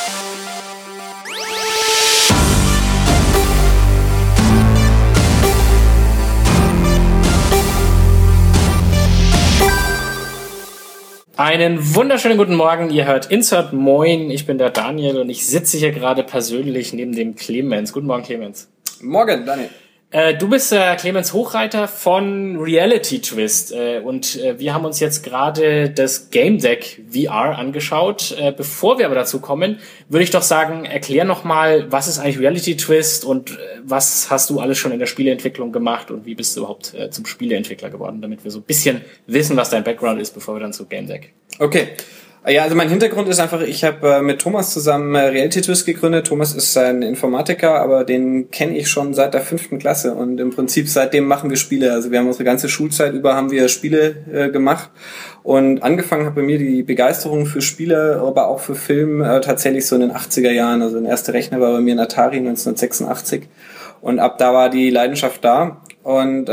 Einen wunderschönen guten Morgen, ihr hört Insert Moin, ich bin der Daniel und ich sitze hier gerade persönlich neben dem Clemens. Guten Morgen, Clemens. Morgen, Daniel. Du bist Clemens Hochreiter von Reality Twist und wir haben uns jetzt gerade das Game Deck VR angeschaut. Bevor wir aber dazu kommen, würde ich doch sagen, erklär nochmal, was ist eigentlich Reality Twist und was hast du alles schon in der Spieleentwicklung gemacht und wie bist du überhaupt zum Spieleentwickler geworden, damit wir so ein bisschen wissen, was dein Background ist, bevor wir dann zu Game Deck. Okay. Ja, also mein Hintergrund ist einfach, ich habe mit Thomas zusammen Reality Twist gegründet. Thomas ist ein Informatiker, aber den kenne ich schon seit der 5. Klasse und im Prinzip seitdem machen wir Spiele. Also wir haben unsere ganze Schulzeit über haben wir Spiele gemacht und angefangen hat bei mir die Begeisterung für Spiele, aber auch für Film tatsächlich so in den 80er Jahren. Also der erste Rechner war bei mir ein Atari 1986 und ab da war die Leidenschaft da und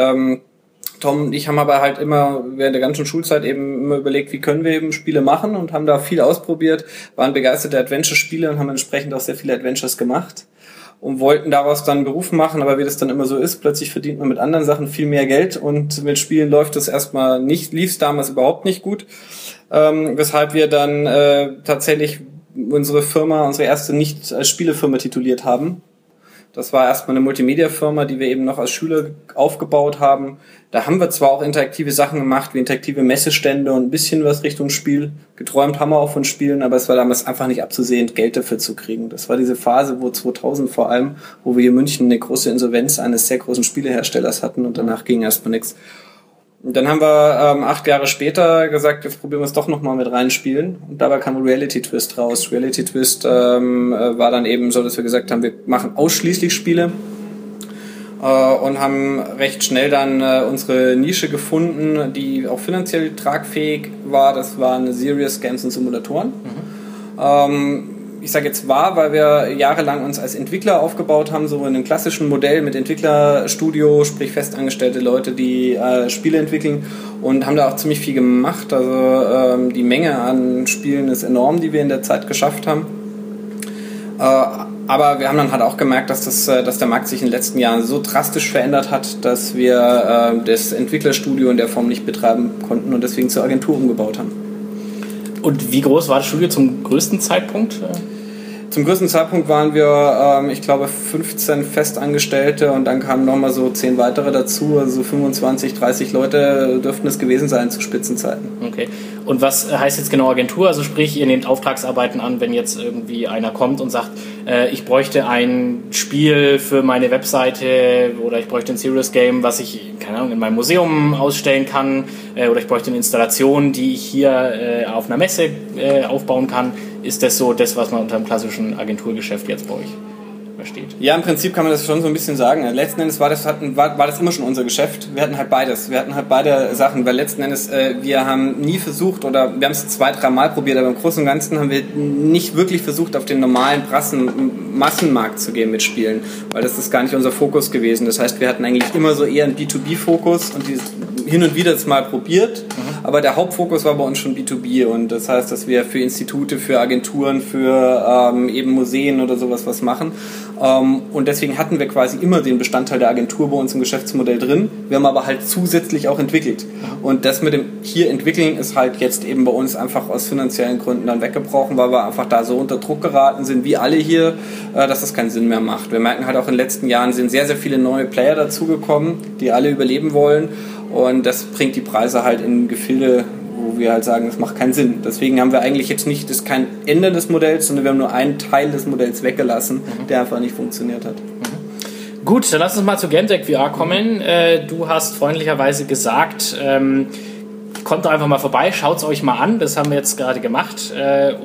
Tom und ich haben aber halt immer während der ganzen Schulzeit eben immer überlegt, wie können wir eben Spiele machen und haben da viel ausprobiert, waren begeisterte Adventure-Spiele und haben entsprechend auch sehr viele Adventures gemacht und wollten daraus dann einen Beruf machen, aber wie das dann immer so ist, plötzlich verdient man mit anderen Sachen viel mehr Geld und mit Spielen läuft es erstmal nicht, lief es damals überhaupt nicht gut, weshalb wir dann tatsächlich unsere erste nicht als Spielefirma tituliert haben. Das war erstmal eine Multimedia-Firma, die wir eben noch als Schüler aufgebaut haben. Da haben wir zwar auch interaktive Sachen gemacht, wie interaktive Messestände und ein bisschen was Richtung Spiel. Geträumt haben wir auch von Spielen, aber es war damals einfach nicht abzusehen, Geld dafür zu kriegen. Das war diese Phase, wo 2000 vor allem, wo wir hier in München eine große Insolvenz eines sehr großen Spieleherstellers hatten und danach ging erstmal nichts. Und dann haben wir 8 Jahre später gesagt, jetzt probieren wir es doch nochmal mit reinspielen. Und dabei kam Reality Twist raus. Reality Twist war dann eben so, dass wir gesagt haben, wir machen ausschließlich Spiele und haben recht schnell dann unsere Nische gefunden, die auch finanziell tragfähig war. Das waren Serious Games und Simulatoren. Ich sage jetzt weil wir jahrelang uns als Entwickler aufgebaut haben, so in einem klassischen Modell mit Entwicklerstudio, sprich festangestellte Leute, die Spiele entwickeln und haben da auch ziemlich viel gemacht. Also die Menge an Spielen ist enorm, die wir in der Zeit geschafft haben. Aber wir haben dann halt auch gemerkt, dass der Markt sich in den letzten Jahren so drastisch verändert hat, dass wir das Entwicklerstudio in der Form nicht betreiben konnten und deswegen zur Agentur umgebaut haben. Und wie groß war das Studio zum größten Zeitpunkt? Zum größten Zeitpunkt waren wir, ich glaube, 15 Festangestellte und dann kamen nochmal so 10 weitere dazu, also so 25, 30 Leute dürften es gewesen sein zu Spitzenzeiten. Okay. Und was heißt jetzt genau Agentur? Also sprich, ihr nehmt Auftragsarbeiten an, wenn jetzt irgendwie einer kommt und sagt, ich bräuchte ein Spiel für meine Webseite oder ich bräuchte ein Serious Game, was ich, keine Ahnung, in meinem Museum ausstellen kann oder ich bräuchte eine Installation, die ich hier auf einer Messe aufbauen kann. Ist das so das, was man unter einem klassischen Agenturgeschäft jetzt bei euch versteht? Ja, im Prinzip kann man das schon so ein bisschen sagen. Letzten Endes war das immer schon unser Geschäft. Wir hatten halt beides. Wir hatten halt beide Sachen, weil letzten Endes wir haben nie versucht oder wir haben es 2-3 Mal probiert, aber im Großen und Ganzen haben wir nicht wirklich versucht, auf den normalen Massenmarkt zu gehen mit Spielen, weil das ist gar nicht unser Fokus gewesen. Das heißt, wir hatten eigentlich immer so eher einen B2B-Fokus und hin und wieder das mal probiert, aber der Hauptfokus war bei uns schon B2B und das heißt, dass wir für Institute, für Agenturen, für eben Museen oder sowas was machen. Und deswegen hatten wir quasi immer den Bestandteil der Agentur bei uns im Geschäftsmodell drin. Wir haben aber halt zusätzlich auch entwickelt. Und das mit dem hier entwickeln ist halt jetzt eben bei uns einfach aus finanziellen Gründen dann weggebrochen, weil wir einfach da so unter Druck geraten sind, wie alle hier, dass das keinen Sinn mehr macht. Wir merken halt auch in den letzten Jahren sind sehr, sehr viele neue Player dazugekommen, die alle überleben wollen. Und das bringt die Preise halt in Gefilde, wo wir halt sagen, das macht keinen Sinn. Deswegen haben wir eigentlich jetzt nicht, das ist kein Ende des Modells, sondern wir haben nur einen Teil des Modells weggelassen, der einfach nicht funktioniert hat. Gut, dann lass uns mal zu Game Deck VR kommen. Du hast freundlicherweise gesagt, kommt doch einfach mal vorbei, schaut es euch mal an, das haben wir jetzt gerade gemacht.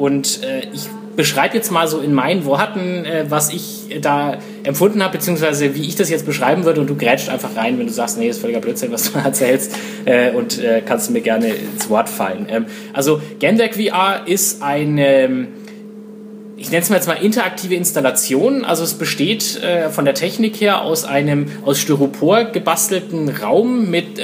Ich beschreibe jetzt mal so in meinen Worten, was ich da empfunden habe, beziehungsweise wie ich das jetzt beschreiben würde und du grätscht einfach rein, wenn du sagst, nee, das ist völliger Blödsinn, was du erzählst und kannst mir gerne ins Wort fallen. Also Game Deck VR ist eine ich nenne es mal jetzt mal interaktive Installation. Also es besteht von der Technik her aus einem aus Styropor gebastelten Raum mit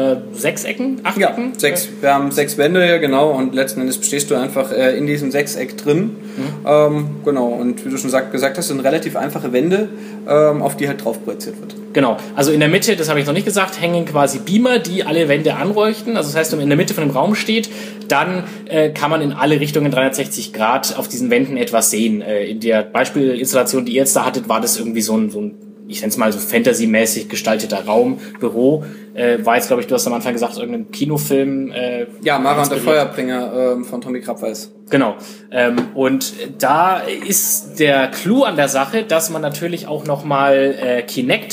6 Ecken, 8 Ecken? 6. Wir haben 6 Wände, ja genau, und letzten Endes stehst du einfach in diesem 6-Eck drin. Genau, und wie du schon gesagt hast, sind relativ einfache Wände, auf die halt drauf projiziert wird. Genau, also in der Mitte, das habe ich noch nicht gesagt, hängen quasi Beamer, die alle Wände anleuchten. Also das heißt, wenn man in der Mitte von dem Raum steht, dann kann man in alle Richtungen 360 Grad auf diesen Wänden etwas sehen. In der Beispielinstallation, die ihr jetzt da hattet, war das irgendwie so ein ich nenne es mal so Fantasy-mäßig gestalteter Raum, Büro. War jetzt, glaube ich, du hast am Anfang gesagt, irgendein Kinofilm. Ja, Mara und der Feuerbringer von Tommy Krabweis. Genau. Und da ist der Clou an der Sache, dass man natürlich auch nochmal Kinect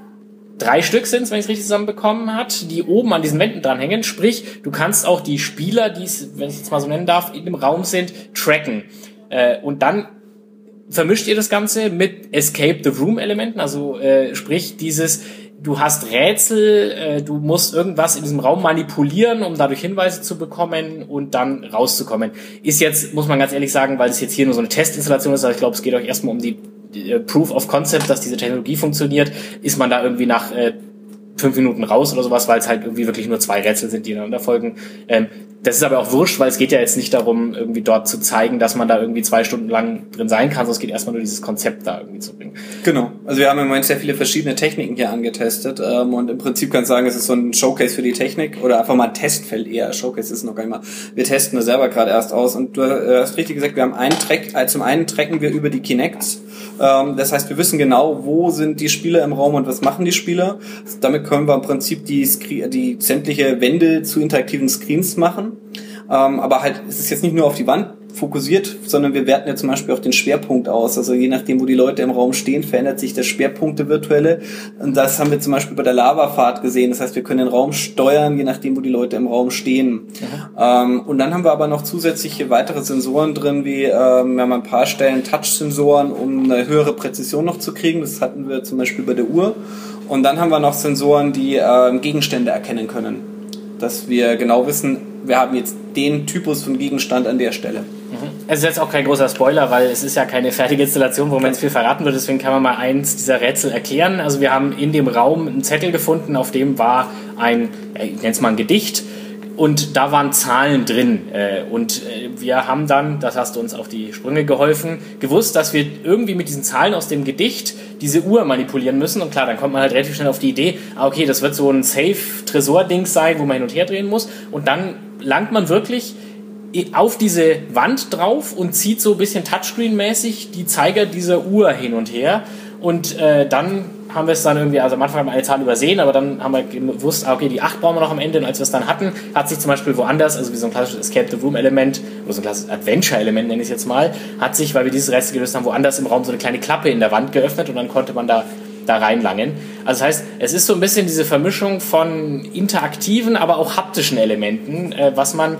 3 Stück sind, wenn ich es richtig zusammenbekommen hat, die oben an diesen Wänden dranhängen. Sprich, du kannst auch die Spieler, die es, wenn ich es jetzt mal so nennen darf, in dem Raum sind, tracken. Und dann vermischt ihr das Ganze mit Escape the Room Elementen, also sprich du hast Rätsel, du musst irgendwas in diesem Raum manipulieren, um dadurch Hinweise zu bekommen und dann rauszukommen. Ist jetzt, muss man ganz ehrlich sagen, weil es jetzt hier nur so eine Testinstallation ist, aber ich glaube, es geht euch erstmal um die Proof of Concept, dass diese Technologie funktioniert, ist man da irgendwie nach 5 Minuten raus oder sowas, weil es halt irgendwie wirklich nur 2 Rätsel sind, die ineinander folgen. Das ist aber auch wurscht, weil es geht ja jetzt nicht darum, irgendwie dort zu zeigen, dass man da irgendwie 2 Stunden lang drin sein kann, sondern es geht erstmal nur dieses Konzept da irgendwie zu bringen. Genau. Also wir haben im Moment sehr viele verschiedene Techniken hier angetestet und im Prinzip kann ich sagen, es ist so ein Showcase für die Technik oder einfach mal ein Testfeld eher. Showcase ist noch gar nicht mal. Wir testen das selber gerade erst aus und du hast richtig gesagt, wir haben einen Track, zum einen tracken wir über die Kinects. Das heißt, wir wissen genau, wo sind die Spieler im Raum und was machen die Spieler. Damit können wir im Prinzip die sämtliche Wände zu interaktiven Screens machen. Aber halt, es ist jetzt nicht nur auf die Wand fokussiert, sondern wir werten ja zum Beispiel auch den Schwerpunkt aus. Also je nachdem, wo die Leute im Raum stehen, verändert sich der Schwerpunkt der virtuelle. Und das haben wir zum Beispiel bei der Lavafahrt gesehen. Das heißt, wir können den Raum steuern, je nachdem, wo die Leute im Raum stehen. Und dann haben wir aber noch zusätzliche weitere Sensoren drin, wie wir haben an ein paar Stellen Touch-Sensoren, um eine höhere Präzision noch zu kriegen. Das hatten wir zum Beispiel bei der Uhr. Und dann haben wir noch Sensoren, die Gegenstände erkennen können. Dass wir genau wissen, wir haben jetzt den Typus von Gegenstand an der Stelle. Es ist jetzt auch kein großer Spoiler, weil es ist ja keine fertige Installation, wo man jetzt viel verraten wird. Deswegen kann man mal eins dieser Rätsel erklären. Also wir haben in dem Raum einen Zettel gefunden, auf dem war ich nenne es mal ein Gedicht. Und da waren Zahlen drin. Und wir haben dann, das hast du uns auf die Sprünge geholfen, gewusst, dass wir irgendwie mit diesen Zahlen aus dem Gedicht diese Uhr manipulieren müssen. Und klar, dann kommt man halt relativ schnell auf die Idee, okay, das wird so ein Safe-Tresor-Ding sein, wo man hin und her drehen muss. Und dann langt man wirklich auf diese Wand drauf und zieht so ein bisschen Touchscreen-mäßig die Zeiger dieser Uhr hin und her. Und dann haben wir es dann irgendwie, also am Anfang haben wir eine Zahl übersehen, aber dann haben wir gewusst, okay, die 8 brauchen wir noch am Ende. Und als wir es dann hatten, hat sich zum Beispiel woanders, also wie so ein klassisches Escape the Room Element, oder so ein klassisches Adventure-Element nenne ich es jetzt mal, hat sich, weil wir dieses Rätsel gelöst haben, woanders im Raum so eine kleine Klappe in der Wand geöffnet und dann konnte man da reinlangen. Also das heißt, es ist so ein bisschen diese Vermischung von interaktiven, aber auch haptischen Elementen, was man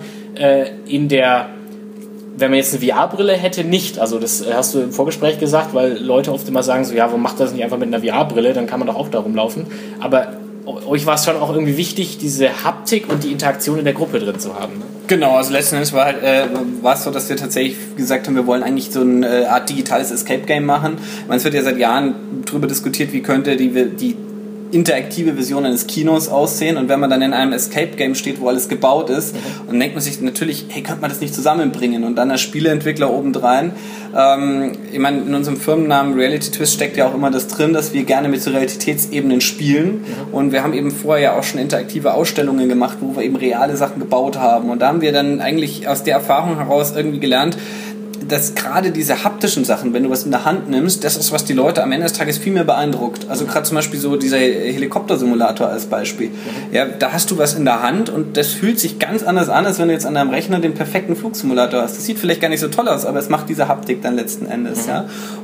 wenn man jetzt eine VR-Brille hätte, nicht. Also das hast du im Vorgespräch gesagt, weil Leute oft immer sagen so, ja, warum macht das nicht einfach mit einer VR-Brille, dann kann man doch auch da rumlaufen. Aber euch war es schon auch irgendwie wichtig, diese Haptik und die Interaktion in der Gruppe drin zu haben. Ne? Genau, also letzten Endes war es so, dass wir tatsächlich gesagt haben, wir wollen eigentlich so eine Art digitales Escape-Game machen. Ich meine, es wird ja seit Jahren darüber diskutiert, wie könnte die interaktive Version eines Kinos aussehen, und wenn man dann in einem Escape-Game steht, wo alles gebaut ist, dann denkt man sich natürlich, hey, könnte man das nicht zusammenbringen, und dann als Spieleentwickler obendrein. Ich meine, in unserem Firmennamen Reality Twist steckt ja auch immer das drin, dass wir gerne mit so Realitätsebenen spielen, und wir haben eben vorher ja auch schon interaktive Ausstellungen gemacht, wo wir eben reale Sachen gebaut haben, und da haben wir dann eigentlich aus der Erfahrung heraus irgendwie gelernt, dass gerade diese haptischen Sachen, wenn du was in der Hand nimmst, das ist, was die Leute am Ende des Tages viel mehr beeindruckt. Also gerade zum Beispiel so dieser Helikoptersimulator als Beispiel. Ja, da hast du was in der Hand und das fühlt sich ganz anders an, als wenn du jetzt an deinem Rechner den perfekten Flugsimulator hast. Das sieht vielleicht gar nicht so toll aus, aber es macht diese Haptik dann letzten Endes. Ja.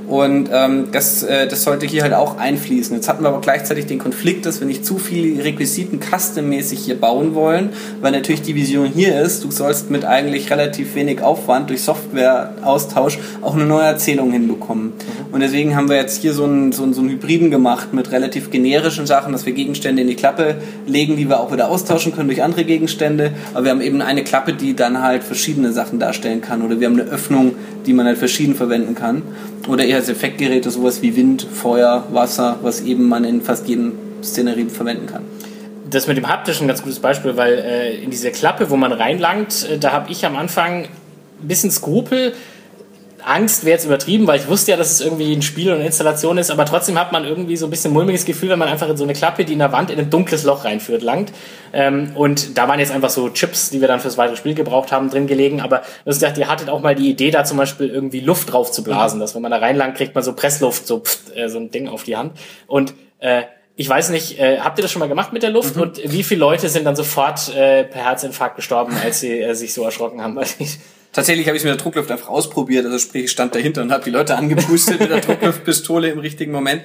Und das sollte hier halt auch einfließen. Jetzt hatten wir aber gleichzeitig den Konflikt, dass wir nicht zu viele Requisiten custom-mäßig hier bauen wollen, weil natürlich die Vision hier ist, du sollst mit eigentlich relativ wenig Aufwand durch Softwareaustausch auch eine neue Erzählung hinbekommen. Und deswegen haben wir jetzt hier so einen Hybriden gemacht mit relativ generischen Sachen, dass wir Gegenstände in die Klappe legen, die wir auch wieder austauschen können durch andere Gegenstände. Aber wir haben eben eine Klappe, die dann halt verschiedene Sachen darstellen kann. Oder wir haben eine Öffnung, die man halt verschieden verwenden kann. Oder eher als Effektgeräte, sowas wie Wind, Feuer, Wasser, was eben man in fast jedem Szenerie verwenden kann. Das mit dem haptischen ein ganz gutes Beispiel, weil in diese Klappe, wo man reinlangt, da habe ich am Anfang ein bisschen Skrupel. Angst wäre jetzt übertrieben, weil ich wusste ja, dass es irgendwie ein Spiel und eine Installation ist, aber trotzdem hat man irgendwie so ein bisschen mulmiges Gefühl, wenn man einfach in so eine Klappe, die in der Wand in ein dunkles Loch reinführt, langt. Und da waren jetzt einfach so Chips, die wir dann fürs weitere Spiel gebraucht haben, drin gelegen, aber ich dachte, ihr hattet auch mal die Idee, da zum Beispiel irgendwie Luft drauf zu blasen, dass wenn man da reinlangt, kriegt man so Pressluft, so ein Ding auf die Hand. Und ich weiß nicht, habt ihr das schon mal gemacht mit der Luft? Und wie viele Leute sind dann sofort per Herzinfarkt gestorben, als sie sich so erschrocken haben? Tatsächlich habe ich es mit der Druckluft einfach ausprobiert, also sprich, ich stand dahinter und habe die Leute angepustet mit der Druckluftpistole im richtigen Moment.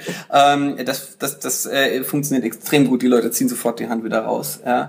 Das funktioniert extrem gut, die Leute ziehen sofort die Hand wieder raus, ja.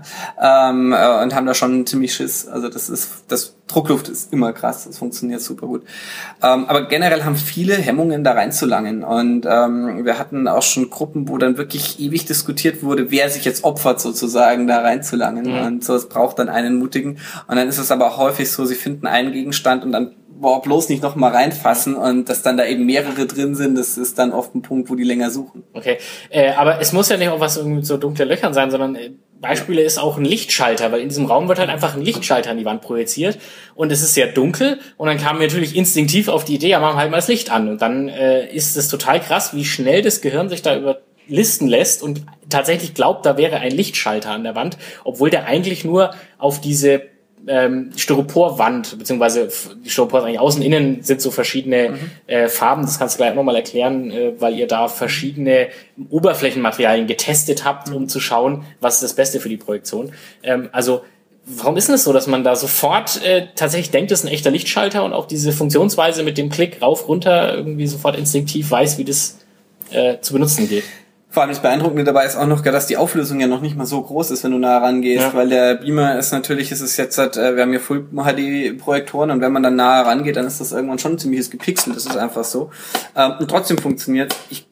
Und haben da schon ziemlich Schiss. Also das Druckluft ist immer krass, das funktioniert super gut. Aber generell haben viele Hemmungen, da reinzulangen. Und wir hatten auch schon Gruppen, wo dann wirklich ewig diskutiert wurde, wer sich jetzt opfert, sozusagen, da reinzulangen. Und so, es braucht dann einen Mutigen. Und dann ist es aber auch häufig so, sie finden einen Gegenstand und dann bloß nicht noch mal reinfassen und dass dann da eben mehrere drin sind, das ist dann oft ein Punkt, wo die länger suchen. Okay, aber es muss ja nicht auch was mit so dunklen Löchern sein, sondern Beispiele ist auch ein Lichtschalter, weil in diesem Raum wird halt einfach ein Lichtschalter an die Wand projiziert und es ist sehr dunkel und dann kamen wir natürlich instinktiv auf die Idee, ja, machen wir halt mal das Licht an und dann ist es total krass, wie schnell das Gehirn sich da überlisten lässt und tatsächlich glaubt, da wäre ein Lichtschalter an der Wand, obwohl der eigentlich nur auf diese Styroporwand, beziehungsweise die Styropor ist eigentlich außen, innen sind so verschiedene Farben, das kannst du gleich nochmal erklären, weil ihr da verschiedene Oberflächenmaterialien getestet habt, um zu schauen, was ist das Beste für die Projektion. Also warum ist denn das so, dass man da sofort tatsächlich denkt, das ist ein echter Lichtschalter und auch diese Funktionsweise mit dem Klick rauf, runter irgendwie sofort instinktiv weiß, wie das zu benutzen geht? Vor allem das Beeindruckende dabei ist auch noch, dass die Auflösung ja noch nicht mal so groß ist, wenn du nah rangehst, weil der Beamer ist natürlich, wir haben ja Full-HD-Projektoren und wenn man dann nahe rangeht, dann ist das irgendwann schon ein ziemliches Gepixelt, das ist einfach so. Und trotzdem funktioniert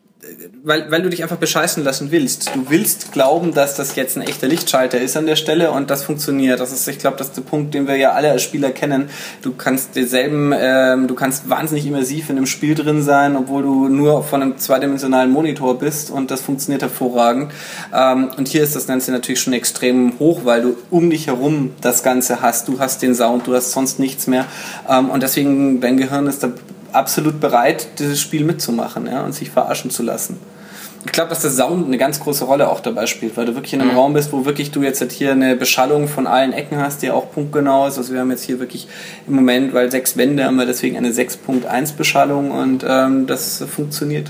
weil du dich einfach bescheißen lassen willst. Du willst glauben, dass das jetzt ein echter Lichtschalter ist an der Stelle und das funktioniert. Das ist, ich glaube, das ist der Punkt, den wir ja alle als Spieler kennen. Du kannst wahnsinnig immersiv in einem Spiel drin sein, obwohl du nur von einem zweidimensionalen Monitor bist und das funktioniert hervorragend. Und hier ist das Ganze natürlich schon extrem hoch, weil du um dich herum das Ganze hast. Du hast den Sound, du hast sonst nichts mehr. Und deswegen, dein Gehirn ist da absolut bereit, dieses Spiel mitzumachen, ja, und sich verarschen zu lassen. Ich glaube, dass der Sound eine ganz große Rolle auch dabei spielt, weil du wirklich in einem Raum bist, wo wirklich du jetzt halt hier eine Beschallung von allen Ecken hast, die auch punktgenau ist. Also wir haben jetzt hier wirklich im Moment, weil 6 Wände, haben wir deswegen eine 6.1 Beschallung und das funktioniert.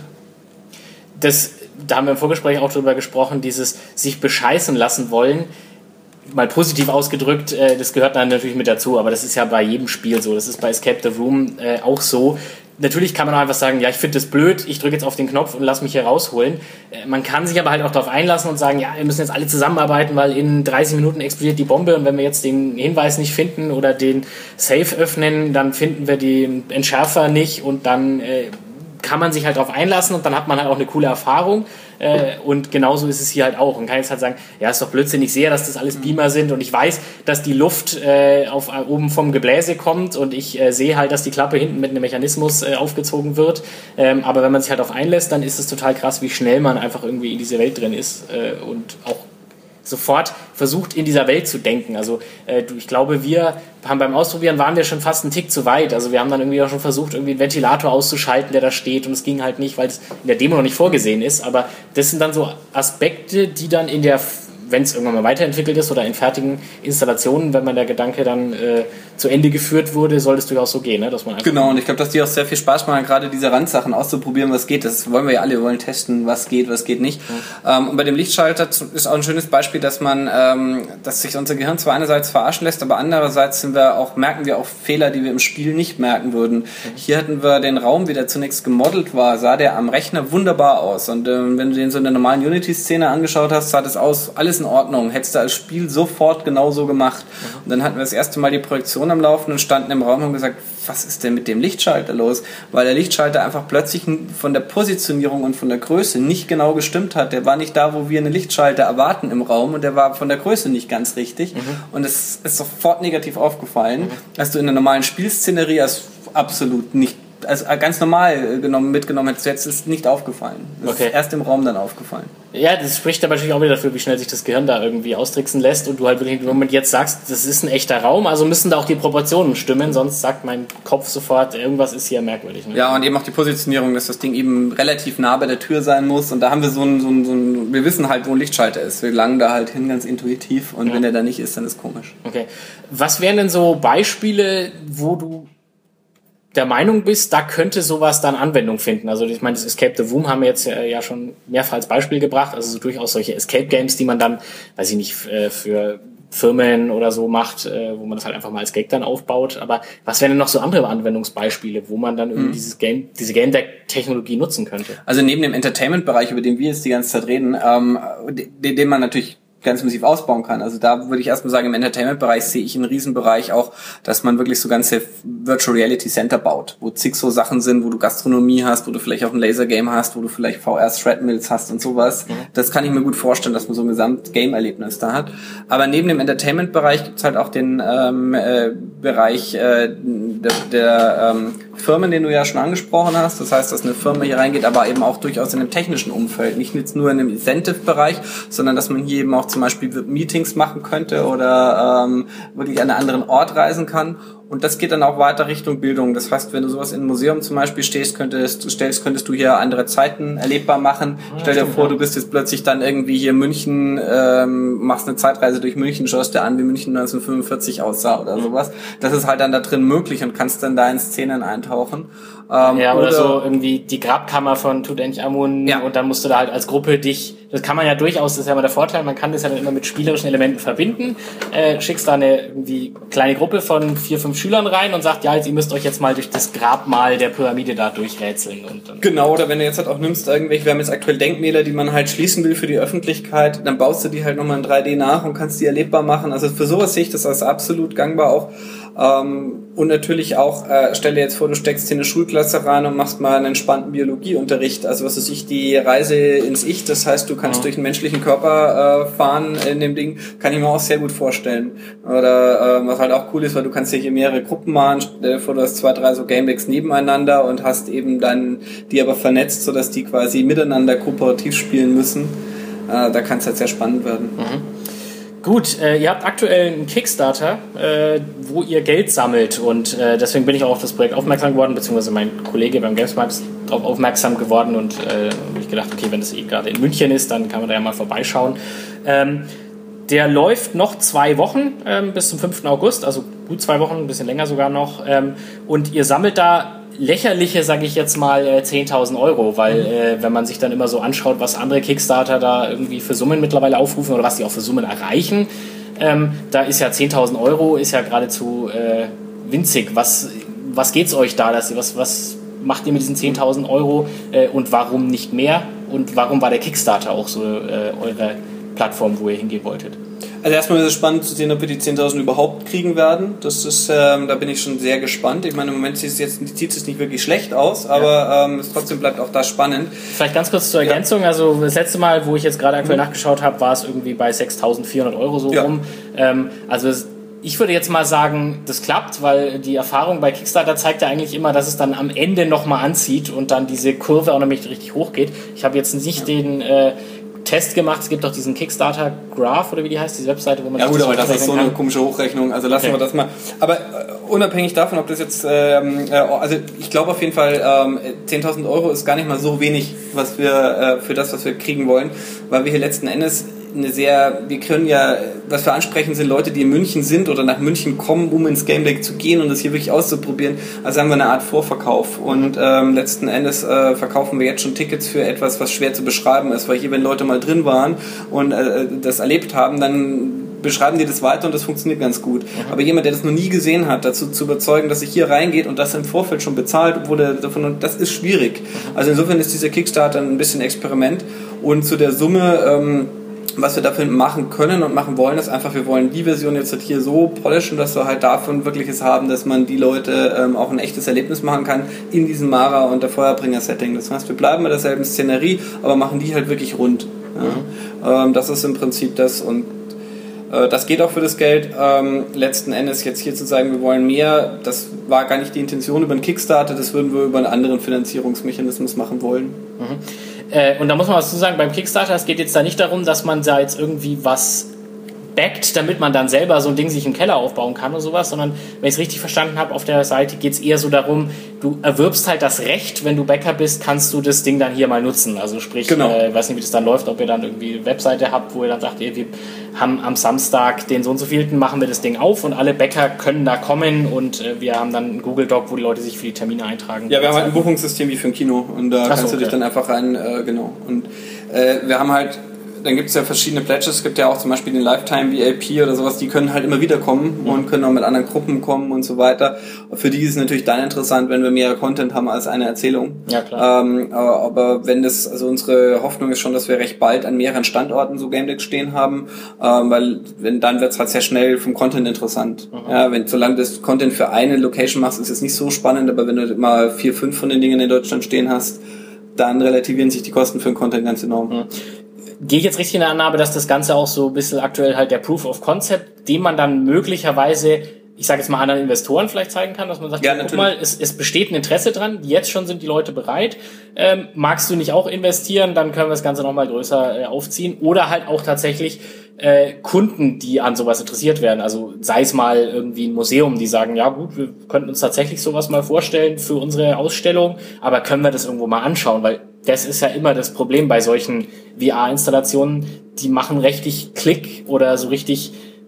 Da haben wir im Vorgespräch auch drüber gesprochen, dieses sich bescheißen lassen wollen, mal positiv ausgedrückt, das gehört dann natürlich mit dazu, aber das ist ja bei jedem Spiel so, das ist bei Escape the Room auch so. Natürlich kann man auch einfach sagen, ja, ich finde das blöd, ich drücke jetzt auf den Knopf und lass mich hier rausholen. Man kann sich aber halt auch darauf einlassen und sagen, ja, wir müssen jetzt alle zusammenarbeiten, weil in 30 Minuten explodiert die Bombe und wenn wir jetzt den Hinweis nicht finden oder den Safe öffnen, dann finden wir den Entschärfer nicht und dann kann man sich halt darauf einlassen und dann hat man halt auch eine coole Erfahrung. Und genauso ist es hier halt auch. Man kann jetzt halt sagen, ja, ist doch Blödsinn, ich sehe, dass das alles Beamer sind und ich weiß, dass die Luft oben vom Gebläse kommt und ich sehe halt, dass die Klappe hinten mit einem Mechanismus aufgezogen wird. Aber wenn man sich halt darauf einlässt, dann ist es total krass, wie schnell man einfach irgendwie in diese Welt drin ist und auch sofort versucht, in dieser Welt zu denken. Also ich glaube, wir haben beim Ausprobieren waren wir schon fast einen Tick zu weit. Also wir haben dann irgendwie auch schon versucht, irgendwie einen Ventilator auszuschalten, der da steht und es ging halt nicht, weil es in der Demo noch nicht vorgesehen ist. Aber das sind dann so Aspekte, die dann wenn es irgendwann mal weiterentwickelt ist oder in fertigen Installationen, wenn man der Gedanke dann zu Ende geführt wurde, soll es durchaus so gehen, ne? Dass man genau, und ich glaube, dass die auch sehr viel Spaß machen, gerade diese Randsachen auszuprobieren, was geht. Das wollen wir ja alle, wir wollen testen, was geht nicht. Und bei dem Lichtschalter ist auch ein schönes Beispiel, dass dass sich unser Gehirn zwar einerseits verarschen lässt, aber andererseits merken wir auch Fehler, die wir im Spiel nicht merken würden. Hier hatten wir den Raum, wie der zunächst gemodelt war, sah der am Rechner wunderbar aus. Und wenn du den so in der normalen Unity-Szene angeschaut hast, sah das aus, alles in Ordnung. Hättest du als Spiel sofort genauso gemacht. Und dann hatten wir das erste Mal die Projektion am Laufen und standen im Raum und haben gesagt, was ist denn mit dem Lichtschalter los? Weil der Lichtschalter einfach plötzlich von der Positionierung und von der Größe nicht genau gestimmt hat. Der war nicht da, wo wir einen Lichtschalter erwarten im Raum, und der war von der Größe nicht ganz richtig. Und es ist sofort negativ aufgefallen, dass du in der normalen Spielszenerie absolut nicht, also ganz normal mitgenommen hättest, jetzt ist nicht aufgefallen. Das ist erst im Raum dann aufgefallen. Ja, das spricht aber natürlich auch wieder dafür, wie schnell sich das Gehirn da irgendwie austricksen lässt und du halt wirklich im Moment jetzt sagst, das ist ein echter Raum, also müssen da auch die Proportionen stimmen, sonst sagt mein Kopf sofort, irgendwas ist hier merkwürdig. Ne? Ja, und eben auch die Positionierung, dass das Ding eben relativ nah bei der Tür sein muss, und da haben wir wir wissen halt, wo ein Lichtschalter ist. Wir gelangen da halt hin ganz intuitiv, und wenn der da nicht ist, dann ist komisch. Okay. Was wären denn so Beispiele, wo du der Meinung bist, da könnte sowas dann Anwendung finden? Also ich meine, das Escape the Room haben wir jetzt ja schon mehrfach als Beispiel gebracht, also so durchaus solche Escape Games, die man dann, weiß ich nicht, für Firmen oder so macht, wo man das halt einfach mal als Gag dann aufbaut. Aber was wären denn noch so andere Anwendungsbeispiele, wo man dann irgendwie diese Game Deck-Technologie nutzen könnte? Also neben dem Entertainment-Bereich, über den wir jetzt die ganze Zeit reden, den man natürlich ganz massiv ausbauen kann. Also da würde ich erstmal sagen, im Entertainment-Bereich sehe ich einen Riesenbereich auch, dass man wirklich so ganze Virtual Reality Center baut, wo zig so Sachen sind, wo du Gastronomie hast, wo du vielleicht auch ein Lasergame hast, wo du vielleicht VR-Threadmills hast und sowas. Das kann ich mir gut vorstellen, dass man so ein Gesamt-Game-Erlebnis da hat. Aber neben dem Entertainment-Bereich gibt es halt auch den Bereich der Firmen, den du ja schon angesprochen hast. Das heißt, dass eine Firma hier reingeht, aber eben auch durchaus in einem technischen Umfeld. Nicht jetzt nur in einem Incentive-Bereich, sondern dass man hier eben auch zum Beispiel Meetings machen könnte oder wirklich an einen anderen Ort reisen kann. Und das geht dann auch weiter Richtung Bildung. Das heißt, wenn du sowas in einem Museum zum Beispiel könntest du hier andere Zeiten erlebbar machen. Stell dir vor, du bist jetzt plötzlich dann irgendwie hier in München, machst eine Zeitreise durch München, schaust dir an, wie München 1945 aussah oder sowas. Das ist halt dann da drin möglich und kannst dann da in Szenen eintauchen. Oder so irgendwie die Grabkammer von Tutanchamun, und dann musst du da halt als Gruppe das kann man ja durchaus, das ist ja immer der Vorteil, man kann das ja dann immer mit spielerischen Elementen verbinden, schickst da eine irgendwie kleine Gruppe von 4-5 Schülern rein und sagt, ja, ihr müsst euch jetzt mal durch das Grabmal der Pyramide da durchrätseln. Und dann genau, oder wenn du jetzt halt auch nimmst, wir haben jetzt aktuell Denkmäler, die man halt schließen will für die Öffentlichkeit, dann baust du die halt nochmal in 3D nach und kannst die erlebbar machen. Also für sowas sehe ich das als absolut gangbar auch. Und natürlich auch, stell dir jetzt vor, du steckst hier eine Schulklasse rein und machst mal einen entspannten Biologieunterricht, also was weiß ich, die Reise ins Ich, das heißt, du kannst durch den menschlichen Körper fahren in dem Ding, kann ich mir auch sehr gut vorstellen. Oder was halt auch cool ist, weil du kannst hier mehrere Gruppen machen, stell dir vor, du hast 2, 3 so Gamebacks nebeneinander und hast eben dann die aber vernetzt, sodass die quasi miteinander kooperativ spielen müssen. Da kann es halt sehr spannend werden. Gut, ihr habt aktuell einen Kickstarter, wo ihr Geld sammelt, und deswegen bin ich auch auf das Projekt aufmerksam geworden, beziehungsweise mein Kollege beim Gamesmarkt ist darauf aufmerksam geworden, und habe ich gedacht, okay, wenn das gerade in München ist, dann kann man da ja mal vorbeischauen. Der läuft noch 2 Wochen bis zum 5. August, also gut 2 Wochen, ein bisschen länger sogar noch, und ihr sammelt da lächerliche, sage ich jetzt mal, 10.000 Euro, weil wenn man sich dann immer so anschaut, was andere Kickstarter da irgendwie für Summen mittlerweile aufrufen oder was die auch für Summen erreichen, da ist ja 10.000 Euro ist ja geradezu winzig. Was geht's euch da? Was macht ihr mit diesen 10.000 Euro und warum nicht mehr? Und warum war der Kickstarter auch so eure Plattform, wo ihr hingehen wolltet? Also erstmal ist es spannend zu sehen, ob wir die 10.000 überhaupt kriegen werden. Das ist, da bin ich schon sehr gespannt. Ich meine, im Moment sieht es nicht wirklich schlecht aus, aber trotzdem bleibt auch das spannend. Vielleicht ganz kurz zur Ergänzung. Also das letzte Mal, wo ich jetzt gerade aktuell nachgeschaut habe, war es irgendwie bei 6.400 Euro so rum. Also ich würde jetzt mal sagen, das klappt, weil die Erfahrung bei Kickstarter zeigt ja eigentlich immer, dass es dann am Ende nochmal anzieht und dann diese Kurve auch nämlich richtig hoch geht. Ich habe jetzt nicht den Test gemacht. Es gibt auch diesen Kickstarter Graph, oder wie die heißt, diese Webseite, wo man gut, aber das ist so eine komische Hochrechnung. Also lassen wir das mal. Aber unabhängig davon, ob das jetzt, also ich glaube auf jeden Fall, 10.000 Euro ist gar nicht mal so wenig, was wir für das, was wir kriegen wollen, weil wir hier letzten Endes wir können ja, was wir ansprechen, sind Leute, die in München sind oder nach München kommen, um ins Game Deck zu gehen und das hier wirklich auszuprobieren. Also haben wir eine Art Vorverkauf und letzten Endes verkaufen wir jetzt schon Tickets für etwas, was schwer zu beschreiben ist, weil hier, wenn Leute mal drin waren und das erlebt haben, dann beschreiben die das weiter und das funktioniert ganz gut. Aber jemand, der das noch nie gesehen hat, dazu zu überzeugen, dass er hier reingeht und das im Vorfeld schon bezahlt wurde, das ist schwierig. Also insofern ist dieser Kickstarter ein bisschen Experiment und zu der Summe, was wir dafür machen können und machen wollen, ist einfach, wir wollen die Version jetzt hier so polishen, dass wir halt davon wirkliches haben, dass man die Leute auch ein echtes Erlebnis machen kann in diesem Mara- und der Feuerbringer-Setting. Das heißt, wir bleiben bei derselben Szenerie, aber machen die halt wirklich rund. Ja? Das ist im Prinzip das und das geht auch für das Geld. Letzten Endes jetzt hier zu sagen, wir wollen mehr, das war gar nicht die Intention über einen Kickstarter, das würden wir über einen anderen Finanzierungsmechanismus machen wollen. Und da muss man was zu sagen, beim Kickstarter, es geht jetzt da nicht darum, dass man da jetzt irgendwie was backt, damit man dann selber so ein Ding sich im Keller aufbauen kann oder sowas, sondern, wenn ich es richtig verstanden habe, auf der Seite geht es eher so darum, du erwirbst halt das Recht, wenn du Bäcker bist, kannst du das Ding dann hier mal nutzen. Also sprich, ich weiß nicht, wie das dann läuft, ob ihr dann irgendwie eine Webseite habt, wo ihr dann sagt, wir haben am Samstag den so und so vielten, machen wir das Ding auf und alle Bäcker können da kommen und wir haben dann einen Google Doc, wo die Leute sich für die Termine eintragen. Ja, wir haben halt ein Buchungssystem wie für ein Kino und da kannst du dich dann einfach rein, genau. Und wir haben halt, dann gibt es ja verschiedene Pledges, es gibt ja auch zum Beispiel den Lifetime VIP oder sowas, die können halt immer wieder kommen und können auch mit anderen Gruppen kommen und so weiter. Für die ist es natürlich dann interessant, wenn wir mehr Content haben als eine Erzählung. Ja, klar. Aber wenn das, also unsere Hoffnung ist schon, dass wir recht bald an mehreren Standorten so Game Decks stehen haben, weil dann wird es halt sehr schnell vom Content interessant. Ja, solange du das Content für eine Location machst, ist es nicht so spannend, aber wenn du immer 4, 5 von den Dingen in Deutschland stehen hast, dann relativieren sich die Kosten für den Content ganz enorm. Gehe ich jetzt richtig in der Annahme, dass das Ganze auch so ein bisschen aktuell halt der Proof of Concept, den man dann möglicherweise, ich sage jetzt mal, anderen Investoren vielleicht zeigen kann, dass man sagt, ja, guck mal, es besteht ein Interesse dran, jetzt schon sind die Leute bereit, magst du nicht auch investieren, dann können wir das Ganze nochmal größer aufziehen oder halt auch tatsächlich Kunden, die an sowas interessiert werden, also sei es mal irgendwie ein Museum, die sagen, ja gut, wir könnten uns tatsächlich sowas mal vorstellen für unsere Ausstellung, aber können wir das irgendwo mal anschauen, weil das ist ja immer das Problem bei solchen VR-Installationen, die machen richtig Klick oder so richtig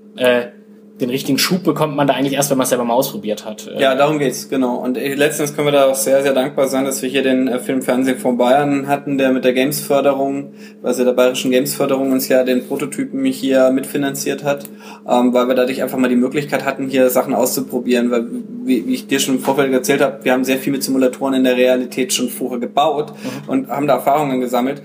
den richtigen Schub bekommt man da eigentlich erst, wenn man es selber mal ausprobiert hat. Ja, darum geht's, genau. Und letztens können wir da auch sehr, sehr dankbar sein, dass wir hier den Filmfernsehfonds Bayern hatten, der mit der Games-Förderung, also der bayerischen Games-Förderung uns ja den Prototypen hier mitfinanziert hat, weil wir dadurch einfach mal die Möglichkeit hatten, hier Sachen auszuprobieren, weil, wie ich dir schon im Vorfeld erzählt habe, wir haben sehr viel mit Simulatoren in der Realität schon vorher gebaut und haben da Erfahrungen gesammelt,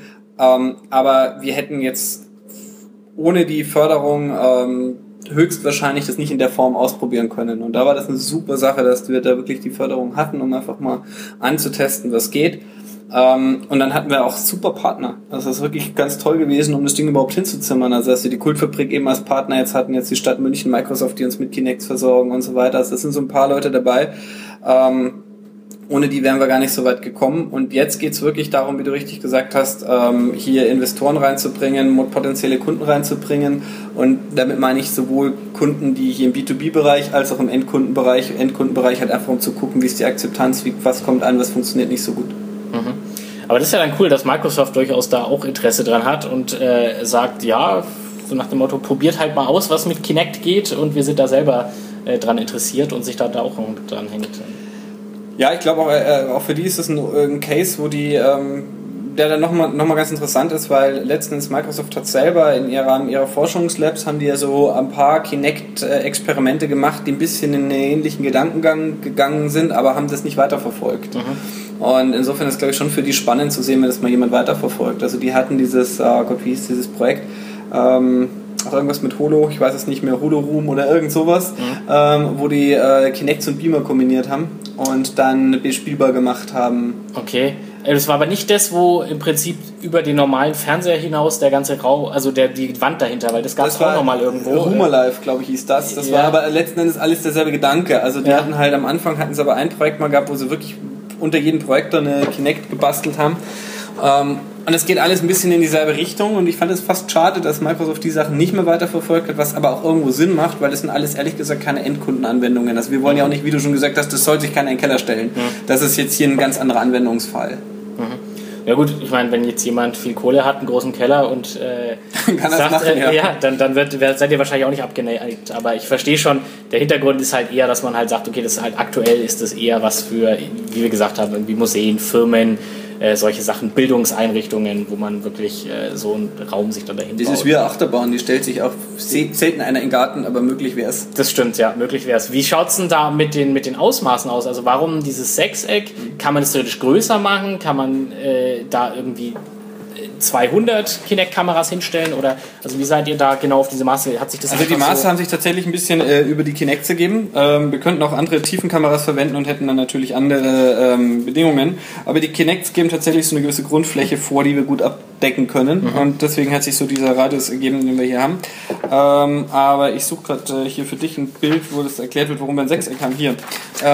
aber wir hätten jetzt ohne die Förderung höchstwahrscheinlich das nicht in der Form ausprobieren können. Und da war das eine super Sache, dass wir da wirklich die Förderung hatten, um einfach mal anzutesten, was geht. Und dann hatten wir auch super Partner. Das ist wirklich ganz toll gewesen, um das Ding überhaupt hinzuzimmern. Also dass wir die Kultfabrik eben als Partner jetzt hatten, jetzt die Stadt München, Microsoft, die uns mit Kinects versorgen und so weiter. Also das sind so ein paar Leute dabei. Ohne die wären wir gar nicht so weit gekommen. Und jetzt geht's wirklich darum, wie du richtig gesagt hast, hier Investoren reinzubringen, potenzielle Kunden reinzubringen. Und damit meine ich sowohl Kunden, die hier im B2B-Bereich als auch im Endkundenbereich halt einfach, um zu gucken, wie ist die Akzeptanz, was kommt an, was funktioniert nicht so gut. Aber das ist ja dann cool, dass Microsoft durchaus da auch Interesse dran hat und sagt, ja, so nach dem Motto, probiert halt mal aus, was mit Kinect geht und wir sind da selber dran interessiert und sich da auch dran hängt. Ja, ich glaube auch für die ist das ein Case, wo die, der dann nochmal ganz interessant ist, weil letztens Microsoft hat selber in ihrer Forschungslabs haben die ja so ein paar Kinect-Experimente gemacht, die ein bisschen in einen ähnlichen Gedankengang gegangen sind, aber haben das nicht weiterverfolgt. Und insofern ist, glaube ich, schon für die spannend zu sehen, wenn das mal jemand weiterverfolgt. Also die hatten dieses, wie hieß dieses Projekt, auch irgendwas mit Holo, ich weiß es nicht mehr, Holo-Room oder irgend sowas, wo die Kinects und Beamer kombiniert haben und dann bespielbar gemacht haben. Okay, das war aber nicht das, wo im Prinzip über den normalen Fernseher hinaus der ganze Raum, also die Wand dahinter, weil das gab es auch nochmal irgendwo. Humor Live, glaube ich, hieß das. Das war aber letzten Endes alles derselbe Gedanke. Also die hatten halt am Anfang, hatten sie aber ein Projekt mal gehabt, wo sie wirklich unter jedem Projektor eine Kinect gebastelt haben. Und es geht alles ein bisschen in dieselbe Richtung und ich fand es fast schade, dass Microsoft die Sachen nicht mehr weiterverfolgt hat, was aber auch irgendwo Sinn macht, weil das sind alles ehrlich gesagt keine Endkundenanwendungen. Also wir wollen ja auch nicht, wie du schon gesagt hast, das soll sich keiner in den Keller stellen. Das ist jetzt hier ein ganz anderer Anwendungsfall. Ja gut, ich meine, wenn jetzt jemand viel Kohle hat, einen großen Keller und kann sagt, machen, ja, dann seid ihr wahrscheinlich auch nicht abgeneigt. Aber ich verstehe schon, der Hintergrund ist halt eher, dass man halt sagt, okay, das ist halt aktuell ist das eher was für, wie wir gesagt haben, irgendwie Museen, Firmen, solche Sachen, Bildungseinrichtungen, wo man wirklich so einen Raum sich dann dahin baut. Das ist wie eine Achterbahn, die stellt sich auch selten einer in den Garten, aber möglich wäre es. Das stimmt, ja, möglich wäre es. Wie schaut es denn da mit den Ausmaßen aus? Also warum dieses Sechseck? Kann man es theoretisch größer machen? Kann man da irgendwie 200 Kinect-Kameras hinstellen? Oder also wie seid ihr da genau auf diese Maße? Hat sich das also die Maße haben sich tatsächlich ein bisschen über die Kinects ergeben. Wir könnten auch andere Tiefenkameras verwenden und hätten dann natürlich andere Bedingungen. Aber die Kinects geben tatsächlich so eine gewisse Grundfläche vor, die wir gut abdecken können. Und deswegen hat sich so dieser Radius ergeben, den wir hier haben. Aber ich suche gerade hier für dich ein Bild, wo das erklärt wird, warum wir ein Sechseck haben. Hier.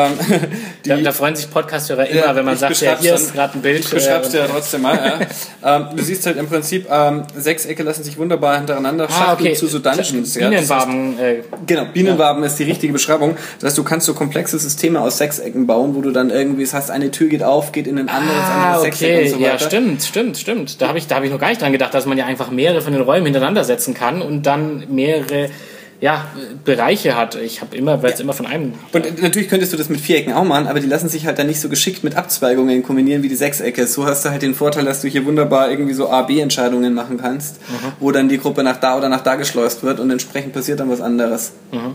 Da freuen sich Podcast-Hörer immer, wenn man sagt, ja, hier ist gerade ein Bild. Ich beschreib's dir ja trotzdem mal. Ja. Du siehst halt im Prinzip, Sechsecke lassen sich wunderbar hintereinander schachteln zu so Dungeons. Bienenwaben. Genau, Bienenwaben ist die richtige Beschreibung. Das heißt, du kannst so komplexe Systeme aus Sechsecken bauen, wo du dann irgendwie, das heißt, eine Tür geht auf, geht in ein anderes Sechseck und so weiter. Ja, stimmt. Da hab ich noch gar nicht dran gedacht, dass man ja einfach mehrere von den Räumen hintereinander setzen kann und dann mehrere Bereiche hat. Ich habe immer von einem. Und natürlich könntest du das mit Vierecken auch machen, aber die lassen sich halt dann nicht so geschickt mit Abzweigungen kombinieren wie die Sechsecke. So hast du halt den Vorteil, dass du hier wunderbar irgendwie so A-B-Entscheidungen machen kannst, wo dann die Gruppe nach da oder nach da geschleust wird und entsprechend passiert dann was anderes.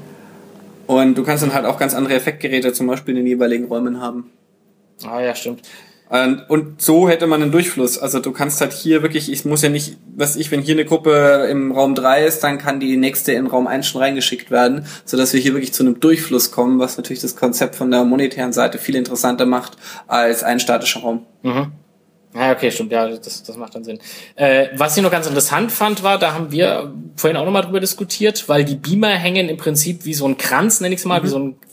Und du kannst dann halt auch ganz andere Effektgeräte zum Beispiel in den jeweiligen Räumen haben. Ah ja, stimmt. Und so hätte man einen Durchfluss. Also du kannst halt hier wirklich, ich muss ja nicht, wenn hier eine Gruppe im Raum 3 ist, dann kann die nächste in Raum 1 schon reingeschickt werden, sodass wir hier wirklich zu einem Durchfluss kommen, was natürlich das Konzept von der monetären Seite viel interessanter macht als ein statischer Raum. Ja, okay, stimmt, ja, das macht dann Sinn. Was ich noch ganz interessant fand, war, da haben wir vorhin auch nochmal drüber diskutiert, weil die Beamer hängen im Prinzip wie so ein Kranz, nenn ich es mal, wie so ein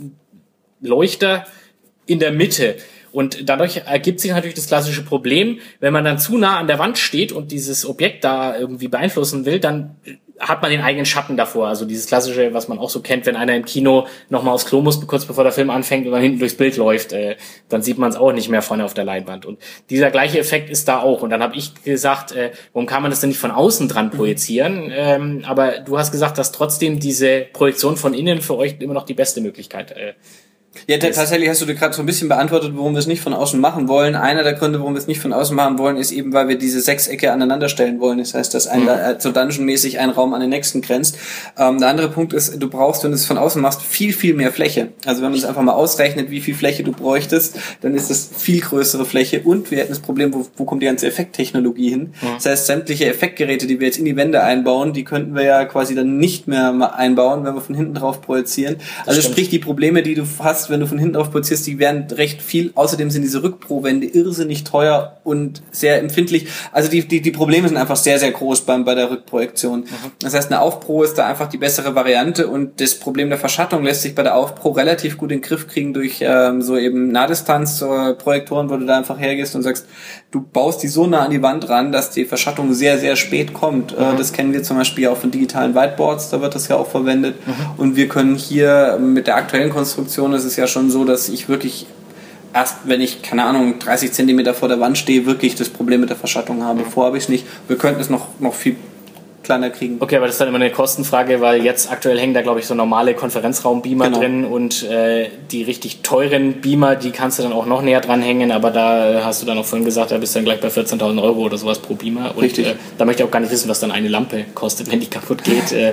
Leuchter in der Mitte. Und dadurch ergibt sich natürlich das klassische Problem, wenn man dann zu nah an der Wand steht und dieses Objekt da irgendwie beeinflussen will, dann hat man den eigenen Schatten davor. Also dieses klassische, was man auch so kennt, wenn einer im Kino nochmal aufs Klo muss, kurz bevor der Film anfängt und dann hinten durchs Bild läuft, dann sieht man es auch nicht mehr vorne auf der Leinwand. Und dieser gleiche Effekt ist da auch. Und dann habe ich gesagt, warum kann man das denn nicht von außen dran projizieren? Aber du hast gesagt, dass trotzdem diese Projektion von innen für euch immer noch die beste Möglichkeit Ja, tatsächlich hast du dir gerade so ein bisschen beantwortet, warum wir es nicht von außen machen wollen. Einer der Gründe, warum wir es nicht von außen machen wollen, ist eben, weil wir diese Sechsecke aneinander stellen wollen. Das heißt, dass so dungeonmäßig ein Raum an den nächsten grenzt. Der andere Punkt ist, du brauchst, wenn du es von außen machst, viel, viel mehr Fläche. Also wenn man es einfach mal ausrechnet, wie viel Fläche du bräuchtest, dann ist das viel größere Fläche. Und wir hätten das Problem, wo kommt die ganze Effekttechnologie hin? Das heißt, sämtliche Effektgeräte, die wir jetzt in die Wände einbauen, die könnten wir ja quasi dann nicht mehr einbauen, wenn wir von hinten drauf projizieren. Also sprich, die Probleme, die du hast, wenn du von hinten drauf projizierst, die werden recht viel. Außerdem sind diese Rückpro-Wände irrsinnig teuer und sehr empfindlich. Also die Probleme sind einfach sehr, sehr groß bei der Rückprojektion. Das heißt, eine Aufpro ist da einfach die bessere Variante und das Problem der Verschattung lässt sich bei der Aufpro relativ gut in den Griff kriegen durch so eben Nahdistanz-Projektoren, wo du da einfach hergehst und sagst, du baust die so nah an die Wand ran, dass die Verschattung sehr, sehr spät kommt. Das kennen wir zum Beispiel auch von digitalen Whiteboards, da wird das ja auch verwendet. Und wir können hier mit der aktuellen Konstruktion, das ist ja schon so, dass ich wirklich erst, wenn ich, 30 Zentimeter vor der Wand stehe, wirklich das Problem mit der Verschattung habe. Vorher habe ich es nicht. Wir könnten es noch viel kleiner kriegen. Okay, aber das ist dann immer eine Kostenfrage, weil jetzt aktuell hängen da, glaube ich, so normale Konferenzraum-Beamer drin und die richtig teuren Beamer, die kannst du dann auch noch näher dran hängen, aber da hast du dann auch vorhin gesagt, da bist du dann gleich bei 14.000 Euro oder sowas pro Beamer. Und richtig. Da möchte ich auch gar nicht wissen, was dann eine Lampe kostet, wenn die kaputt geht.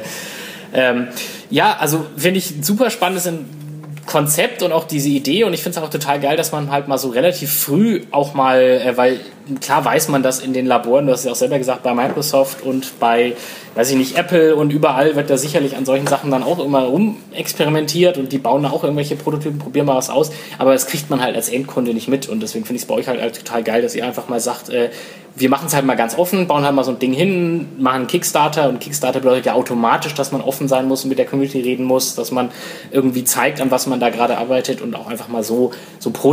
Ja, also finde ich ein super spannendes Konzept und auch diese Idee und ich finde es auch total geil, dass man halt mal so relativ früh auch mal, weil klar weiß man das in den Laboren, du hast ja auch selber gesagt, bei Microsoft und bei, weiß ich nicht, Apple und überall wird da sicherlich an solchen Sachen dann auch immer rumexperimentiert und die bauen da auch irgendwelche Prototypen, probieren mal was aus, aber das kriegt man halt als Endkunde nicht mit und deswegen finde ich es bei euch halt total geil, dass ihr einfach mal sagt, wir machen es halt mal ganz offen, bauen halt mal so ein Ding hin, machen einen Kickstarter und Kickstarter bedeutet ja automatisch, dass man offen sein muss und mit der Community reden muss, dass man irgendwie zeigt, an was man da gerade arbeitet und auch einfach mal so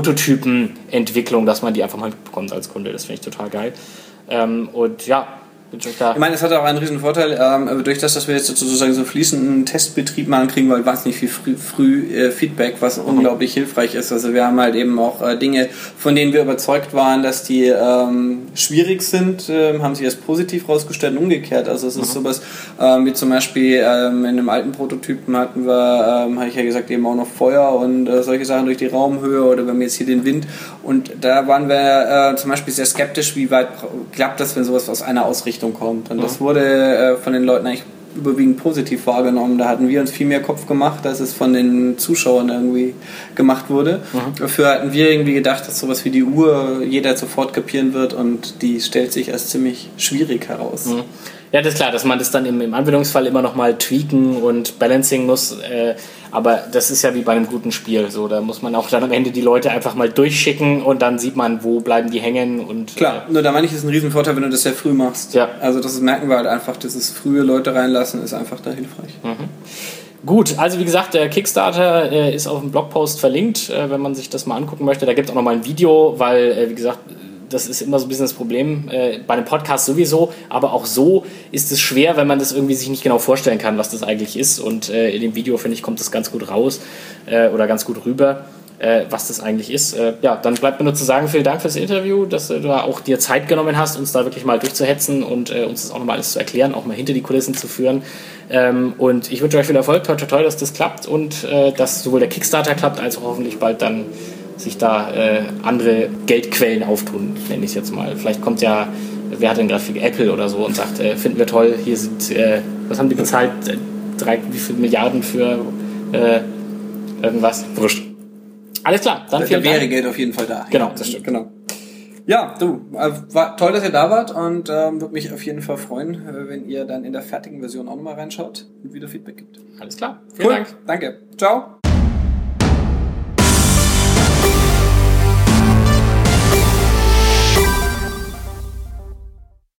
Prototypenentwicklung, dass man die einfach mal bekommt als Kunde. Das finde ich total geil. Und ja, Ich meine, es hat auch einen riesen Vorteil, durch das, dass wir jetzt sozusagen so fließenden Testbetrieb machen, kriegen wir halt wahnsinnig viel früh Feedback, was unglaublich hilfreich ist. Also wir haben halt eben auch Dinge, von denen wir überzeugt waren, dass die schwierig sind, haben sich als positiv rausgestellt und umgekehrt. Also es ist sowas, wie zum Beispiel in einem alten Prototypen hatten wir, habe ich ja gesagt, eben auch noch Feuer und solche Sachen durch die Raumhöhe oder wir haben jetzt hier den Wind. Und da waren wir zum Beispiel sehr skeptisch, wie weit klappt das, wenn sowas aus einer Ausrichtung kommt. Und das wurde von den Leuten eigentlich überwiegend positiv wahrgenommen. Da hatten wir uns viel mehr Kopf gemacht, als es von den Zuschauern irgendwie gemacht wurde. Dafür hatten wir irgendwie gedacht, dass sowas wie die Uhr jeder sofort kapieren wird und die stellt sich als ziemlich schwierig heraus. Ja, das ist klar, dass man das dann im Anwendungsfall immer noch mal tweaken und balancing muss, aber das ist ja wie bei einem guten Spiel, so, da muss man auch dann am Ende die Leute einfach mal durchschicken und dann sieht man, wo bleiben die hängen und... Klar, nur da meine ich, ist ein Riesenvorteil, wenn du das sehr früh machst. Ja. Also das merken wir halt einfach, dieses frühe Leute reinlassen ist einfach da hilfreich. Gut, also wie gesagt, der Kickstarter ist auf dem Blogpost verlinkt, wenn man sich das mal angucken möchte. Da gibt es auch noch mal ein Video, weil, wie gesagt, das ist immer so ein bisschen das Problem, bei einem Podcast sowieso, aber auch so ist es schwer, wenn man das irgendwie sich nicht genau vorstellen kann, was das eigentlich ist. Und in dem Video, finde ich, kommt das ganz gut raus oder ganz gut rüber, was das eigentlich ist. Ja, dann bleibt mir nur zu sagen, vielen Dank für das Interview, dass du da auch dir Zeit genommen hast, uns da wirklich mal durchzuhetzen und uns das auch nochmal alles zu erklären, auch mal hinter die Kulissen zu führen. Und ich wünsche euch viel Erfolg, toi, toi, toi, dass das klappt und dass sowohl der Kickstarter klappt, als auch hoffentlich bald dann sich da andere Geldquellen auftun, nenne ich es jetzt mal. Vielleicht kommt ja, wer hat denn gerade für Apple oder so und sagt, finden wir toll, hier sind, was haben die bezahlt? Wie viele Milliarden für irgendwas? Wurscht. Alles klar, dann vielen Dank. Da wäre Geld auf jeden Fall da. Genau, das stimmt. Genau. Ja, du, war toll, dass ihr da wart und würde mich auf jeden Fall freuen, wenn ihr dann in der fertigen Version auch nochmal reinschaut und wieder Feedback gibt. Alles klar, vielen Dank. Danke. Ciao.